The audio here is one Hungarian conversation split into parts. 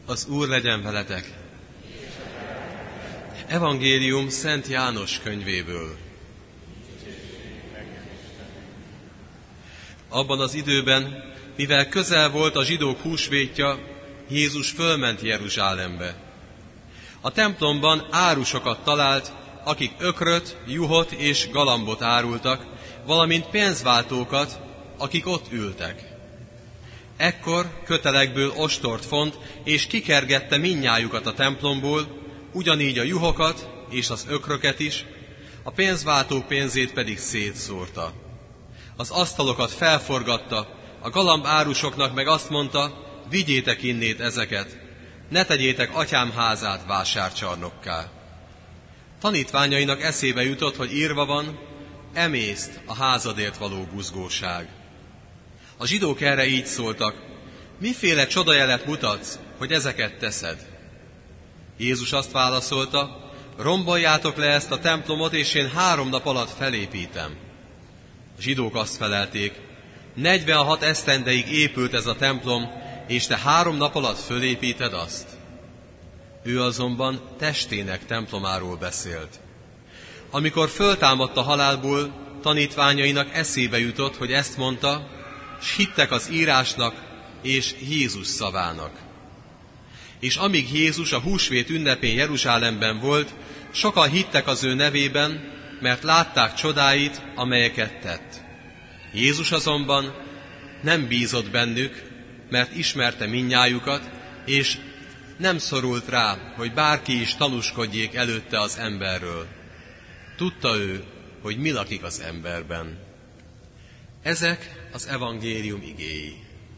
Az Úr legyen veletek! Evangélium Szent János könyvéből. Abban az időben, mivel közel volt a zsidók húsvétja, Jézus fölment Jeruzsálembe. A templomban árusokat talált, akik ökröt, juhot és galambot árultak, valamint pénzváltókat, akik ott ültek. Ekkor kötelekből ostort font, és kikergette mindnyájukat a templomból, ugyanígy a juhokat és az ökröket is, a pénzváltók pénzét pedig szétszórta. Az asztalokat felforgatta, a galamb árusoknak meg azt mondta, vigyétek innét ezeket, ne tegyétek atyám házát vásárcsarnokká. Tanítványainak eszébe jutott, hogy írva van, emészt a házadért való buzgóság. A zsidók erre így szóltak, miféle csodajelet mutatsz, hogy ezeket teszed? Jézus azt válaszolta, romboljátok le ezt a templomot, és én 3 nap alatt felépítem. A zsidók azt felelték, 46 esztendeig épült ez a templom, és te 3 nap alatt fölépíted azt? Ő azonban testének templomáról beszélt. Amikor föltámadt a halálból, tanítványainak eszébe jutott, hogy ezt mondta, s hittek az írásnak és Jézus szavának. És amíg Jézus a húsvét ünnepén Jeruzsálemben volt, sokan hittek az ő nevében, mert látták csodáit, amelyeket tett. Jézus azonban nem bízott bennük, mert ismerte mindnyájukat, és nem szorult rá, hogy bárki is tanúskodjék előtte az emberről. Tudta ő, hogy mi lakik az emberben. Ezek az evangélium igéi.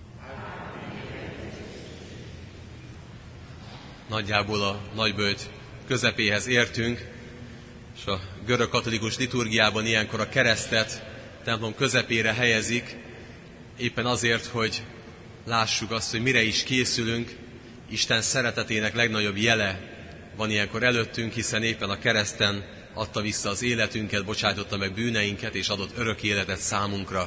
Nagyjából a nagyböjt közepéhez értünk, és a görög katolikus liturgiában ilyenkor a keresztet templom közepére helyezik, éppen azért, hogy lássuk azt, hogy mire is készülünk. Isten szeretetének legnagyobb jele van ilyenkor előttünk, hiszen éppen a kereszten adta vissza az életünket, bocsájtotta meg bűneinket, és adott örök életet számunkra.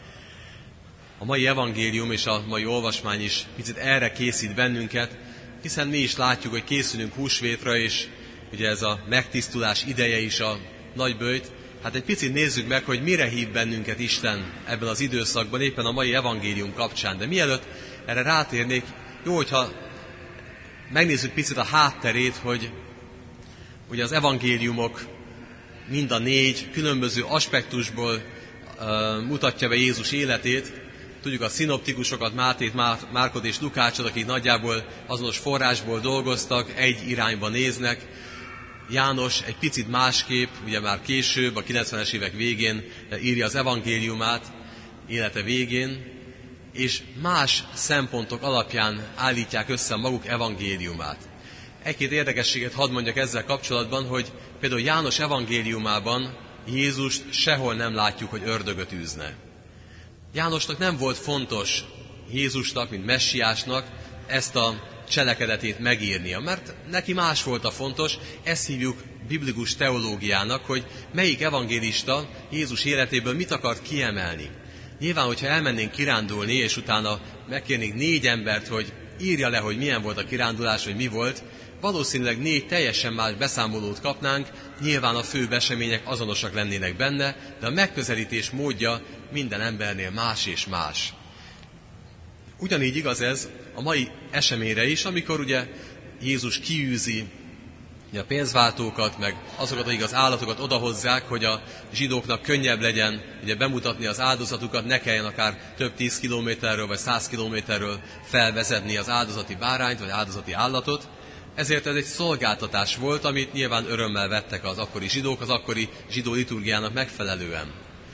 A mai evangélium és a mai olvasmány is picit erre készít bennünket, hiszen mi is látjuk, hogy készülünk húsvétra, és ugye ez a megtisztulás ideje is a nagyböjt. Hát egy picit nézzük meg, hogy mire hív bennünket Isten ebben az időszakban, éppen a mai evangélium kapcsán. De mielőtt erre rátérnék, jó, hogyha megnézzük picit a hátterét, hogy ugye az evangéliumok mind a 4 különböző aspektusból mutatja be Jézus életét. Tudjuk a szinoptikusokat, Mátét, Márkot és Lukácsot, akik nagyjából azonos forrásból dolgoztak, egy irányba néznek. János egy picit másképp, ugye már később, a 90-es évek végén írja az evangéliumát, élete végén, és más szempontok alapján állítják össze maguk evangéliumát. Egy-két érdekességet hadd mondjak ezzel kapcsolatban, hogy például János evangéliumában Jézust sehol nem látjuk, hogy ördögöt űzne. Jánosnak nem volt fontos Jézusnak, mint messiásnak ezt a cselekedetét megírnia, mert neki más volt a fontos, ezt hívjuk biblikus teológiának, hogy melyik evangélista Jézus életéből mit akart kiemelni. Nyilván, hogyha elmennénk kirándulni, és utána megkérnénk 4 embert, hogy írja le, hogy milyen volt a kirándulás, hogy mi volt, valószínűleg 4 teljesen más beszámolót kapnánk, nyilván a fő események azonosak lennének benne, de a megközelítés módja minden embernél más és más. Ugyanígy igaz ez a mai eseményre is, amikor ugye Jézus kiűzi a pénzváltókat, meg azokat, akik az állatokat odahozzák, hogy a zsidóknak könnyebb legyen ugye bemutatni az áldozatukat, ne kelljen akár több 10 kilométerről vagy 100 kilométerről felvezetni az áldozati bárányt vagy áldozati állatot. Ezért ez egy szolgáltatás volt, amit nyilván örömmel vettek az akkori zsidók, az akkori zsidó liturgiának megfelelően.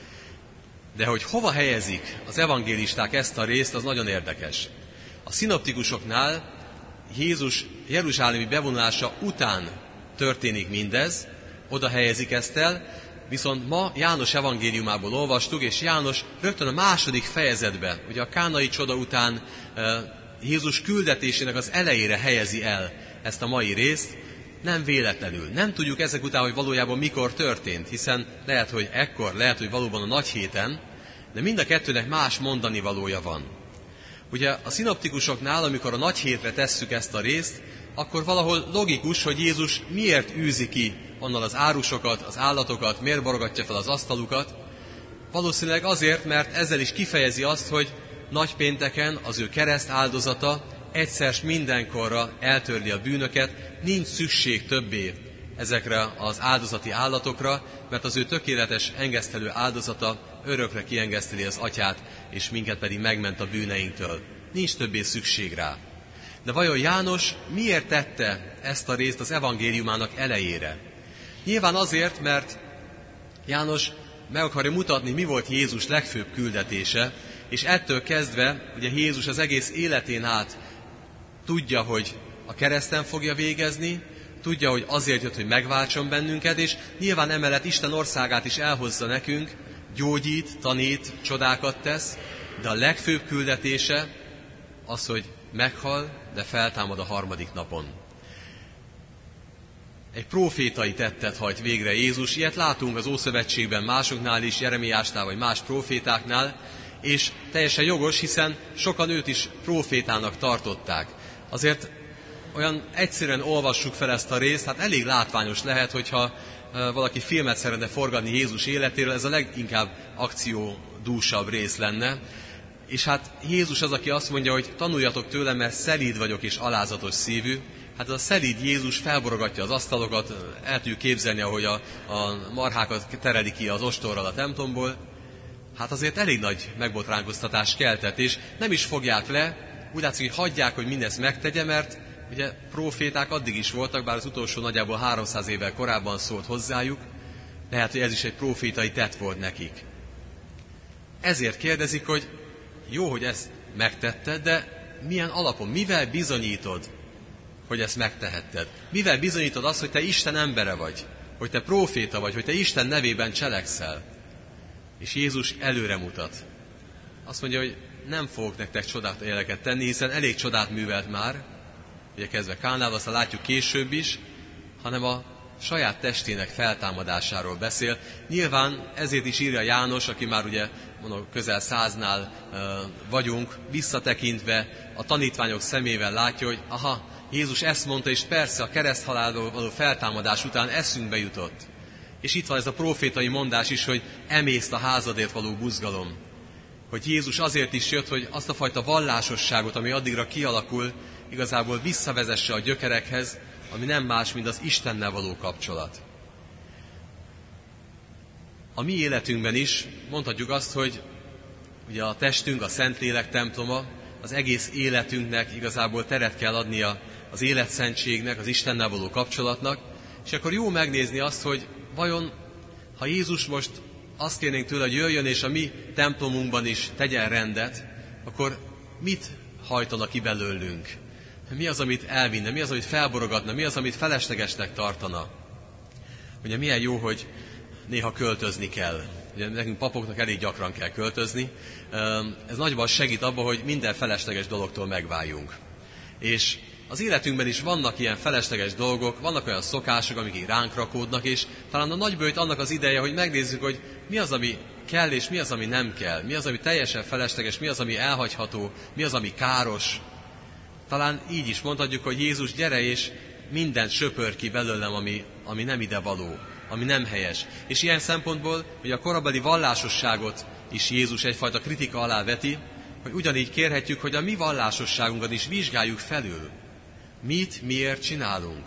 De hogy hova helyezik az evangélisták ezt a részt, az nagyon érdekes. A szinoptikusoknál Jézus jeruzsálemi bevonulása után történik mindez, oda helyezik ezt el, viszont ma János evangéliumából olvastuk, és János rögtön a 2. fejezetben, ugye a kánai csoda után Jézus küldetésének az elejére helyezi el ezt a mai részt, nem véletlenül. Nem tudjuk ezek után, hogy valójában mikor történt, hiszen lehet, hogy ekkor, lehet, hogy valóban a nagy héten, de mind a kettőnek más mondani valója van. Ugye a szinoptikusoknál, amikor a nagy hétre tesszük ezt a részt, akkor valahol logikus, hogy Jézus miért űzi ki onnan az árusokat, az állatokat, miért borogatja fel az asztalukat. Valószínűleg azért, mert ezzel is kifejezi azt, hogy nagypénteken az ő kereszt áldozata egyszer s mindenkorra eltörli a bűnöket, nincs szükség többé ezekre az áldozati állatokra, mert az ő tökéletes engesztelő áldozata örökre kiengeszteli az atyát, és minket pedig megment a bűneinktől. Nincs többé szükség rá. De vajon János miért tette ezt a részt az evangéliumának elejére? Nyilván azért, mert János meg akarja mutatni, mi volt Jézus legfőbb küldetése, és ettől kezdve, ugye Jézus az egész életén át tudja, hogy a kereszten fogja végezni, tudja, hogy azért jött, hogy megváltson bennünket, és nyilván emellett Isten országát is elhozza nekünk, gyógyít, tanít, csodákat tesz, de a legfőbb küldetése az, hogy meghal, de feltámad a harmadik napon. Egy prófétai tettet hajt végre Jézus, ilyet látunk az Ószövetségben másoknál is, Jeremiásnál vagy más prófétáknál, és teljesen jogos, hiszen sokan őt is prófétának tartották. Azért olyan egyszerűen olvassuk fel ezt a részt, hát elég látványos lehet, hogyha valaki filmet szeretne forgatni Jézus életéről, ez a leginkább akciódúsabb rész lenne. És hát Jézus az, aki azt mondja, hogy tanuljatok tőlem, mert szelíd vagyok és alázatos szívű. Hát ez a szelíd Jézus felborogatja az asztalokat, el tudjuk képzelni, ahogy a marhákat tereli ki az ostorral a templomból. Hát azért elég nagy megbotránkoztatást keltett, és nem is fogják le, úgy látszik, hogy hagyják, hogy mindezt megtegye, mert ugye próféták addig is voltak, bár az utolsó nagyjából 300 évvel korábban szólt hozzájuk, lehet, hogy ez is egy prófétai tett volt nekik. Ezért kérdezik, hogy jó, hogy ezt megtetted, de milyen alapon, mivel bizonyítod, hogy ezt megtehetted? Mivel bizonyítod azt, hogy te Isten embere vagy, hogy te próféta vagy, hogy te Isten nevében cselekszel? És Jézus előre mutat. Azt mondja, hogy nem fogok nektek csodát tenni, hiszen elég csodát művelt már, ugye kezdve Kánával, aztán látjuk később is, hanem a saját testének feltámadásáról beszél. Nyilván ezért is írja János, aki már ugye mondom, közel 100-nál vagyunk, visszatekintve a tanítványok szemével látja, hogy aha, Jézus ezt mondta, és persze a kereszthalálról való feltámadás után eszünkbe jutott. És itt van ez a prófétai mondás is, hogy emészt a házadért való buzgalom. Hogy Jézus azért is jött, hogy azt a fajta vallásosságot, ami addigra kialakul, igazából visszavezesse a gyökerekhez, ami nem más, mint az Istennel való kapcsolat. A mi életünkben is mondhatjuk azt, hogy ugye a testünk, a Szentlélek temploma, az egész életünknek igazából teret kell adnia az életszentségnek, az Istennel való kapcsolatnak, és akkor jó megnézni azt, hogy vajon, ha Jézus most azt kérnénk tőle, hogy jöjjön és a mi templomunkban is tegyen rendet, akkor mit hajtana ki belőlünk? Mi az, amit elvinne? Mi az, amit felborogatna? Mi az, amit feleslegesnek tartana? Ugye milyen jó, hogy néha költözni kell. Ugye nekünk papoknak elég gyakran kell költözni. Ez nagyban segít abban, hogy minden felesleges dologtól megváljunk. És az életünkben is vannak ilyen felesleges dolgok, vannak olyan szokások, amik így ránk rakódnak, és talán a nagybőjt annak az ideje, hogy megnézzük, hogy mi az, ami kell, és mi az, ami nem kell. Mi az, ami teljesen felesleges, mi az, ami elhagyható, mi az, ami káros. Talán így is mondhatjuk, hogy Jézus, gyere és mindent söpör ki belőlem, ami nem ide való, ami nem helyes. És ilyen szempontból, hogy a korabeli vallásosságot is Jézus egyfajta kritika alá veti, hogy ugyanígy kérhetjük, hogy a mi vallásosságunkat is vizsgáljuk felül. Mit, miért csinálunk?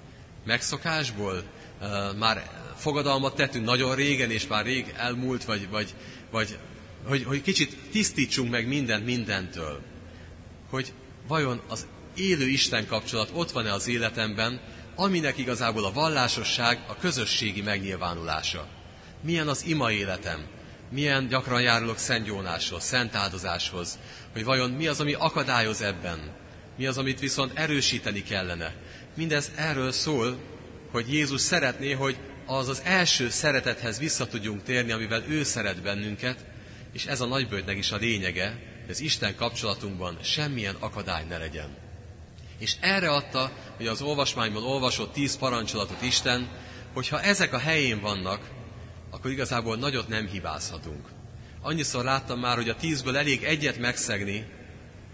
Megszokásból? Már fogadalmat tettünk nagyon régen, és már rég elmúlt, vagy hogy kicsit tisztítsunk meg mindentől. Hogy vajon az élő Isten kapcsolat ott van-e az életemben, aminek igazából a vallásosság a közösségi megnyilvánulása. Milyen az ima életem? Milyen gyakran járulok szentgyónáshoz, szent áldozáshoz? Hogy vajon mi az, ami akadályoz ebben? Mi az, amit viszont erősíteni kellene? Mindez erről szól, hogy Jézus szeretné, hogy az első szeretethez vissza tudjunk térni, amivel ő szeret bennünket, és ez a nagybőjtnek is a lényege, hogy az Isten kapcsolatunkban semmilyen akadály ne legyen. És erre adta, hogy az olvasmányból olvasott 10 parancsolatot Isten, hogyha ezek a helyén vannak, akkor igazából nagyot nem hibázhatunk. Annyiszor láttam már, hogy a 10-ből elég egyet megszegni,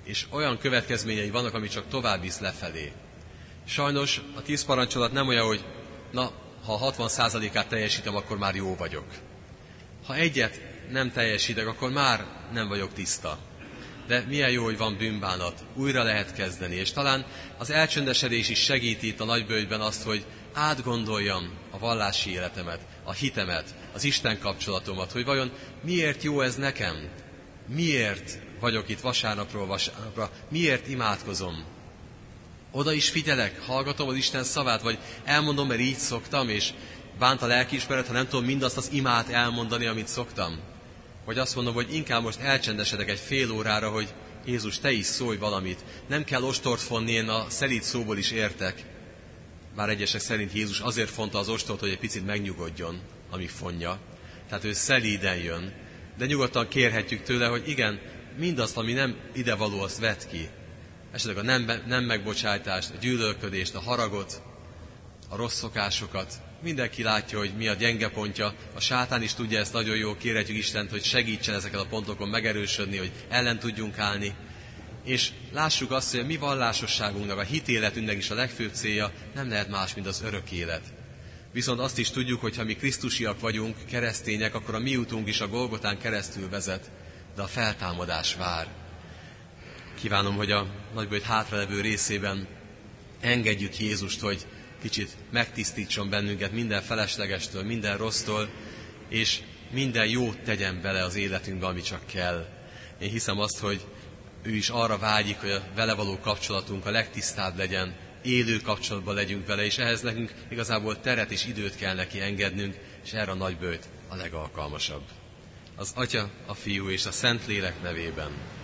és olyan következményei vannak, ami csak tovább visz lefelé. Sajnos a 10 parancsolat nem olyan, hogy ha 60%-át teljesítem, akkor már jó vagyok. Ha egyet nem teljesítek, akkor már nem vagyok tiszta. De milyen jó, hogy van bűnbánat, újra lehet kezdeni, és talán az elcsöndesedés is segíti itt a nagybölgyben azt, hogy átgondoljam a vallási életemet, a hitemet, az Isten kapcsolatomat, hogy vajon miért jó ez nekem, miért vagyok itt vasárnapról vasárnapra, miért imádkozom. Oda is figyelek, hallgatom az Isten szavát, vagy elmondom, mert így szoktam, és bánt a lelkiismeret, ha nem tudom mindazt az imát elmondani, amit szoktam. Vagy azt mondom, hogy inkább most elcsendesedek egy fél órára, hogy Jézus, te is szólj valamit. Nem kell ostort fonni, én a szelíd szóból is értek. Bár egyesek szerint Jézus azért fonta az ostort, hogy egy picit megnyugodjon, amíg fonja. Tehát ő szelíden jön. De nyugodtan kérhetjük tőle, hogy igen, mindazt, ami nem idevaló, azt vedd ki. Esetleg a nem megbocsájtást, a gyűlölködést, a haragot, a rossz szokásokat. Mindenki látja, hogy mi a gyenge pontja. A sátán is tudja ezt nagyon jól, kérhetjük Istent, hogy segítsen ezeken a pontokon megerősödni, hogy ellen tudjunk állni. És lássuk azt, hogy a mi vallásosságunknak, a hitéletünknek is a legfőbb célja nem lehet más, mint az örök élet. Viszont azt is tudjuk, hogy ha mi krisztusiak vagyunk, keresztények, akkor a mi útunk is a Golgotán keresztül vezet, de a feltámadás vár. Kívánom, hogy a nagybölgy hátralevő részében engedjük Jézust, hogy kicsit megtisztítson bennünket minden feleslegestől, minden rossztól, és minden jót tegyen bele az életünkbe, ami csak kell. Én hiszem azt, hogy ő is arra vágyik, hogy a vele való kapcsolatunk a legtisztább legyen, élő kapcsolatban legyünk vele, és ehhez nekünk igazából teret és időt kell neki engednünk, és erre a nagybölgy a legalkalmasabb. Az Atya, a Fiú és a Szentlélek nevében.